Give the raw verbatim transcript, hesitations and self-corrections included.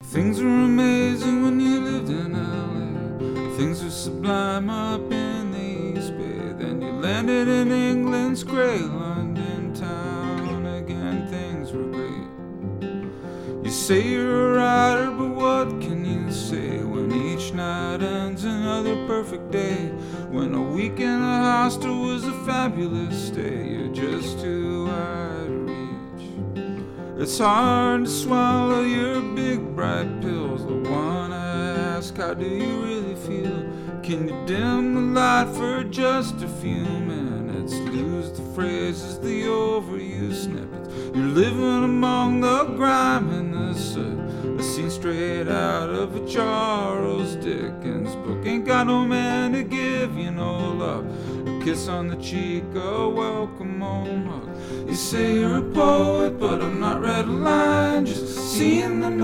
Things were amazing when you lived in L A. Things were sublime up in the East Bay. Then you landed in England's grey London town again. Things were great. You say you're a writer, but what can you say when each night ends another perfect day? When a week in a hostel was a fabulous stay. You're just too wide to reach. It's hard to swallow your big bright pills. I wanna ask, how do you really feel? Can you dim the light for just a few minutes? Lose the phrases, the overused snippets. You're living among the grime and the soot, a scene straight out of a Charles Dickens book. Ain't got no man to give you no love, a kiss on the cheek, a welcome home hug. You say you're a poet, but I'm not read a line, just seeing the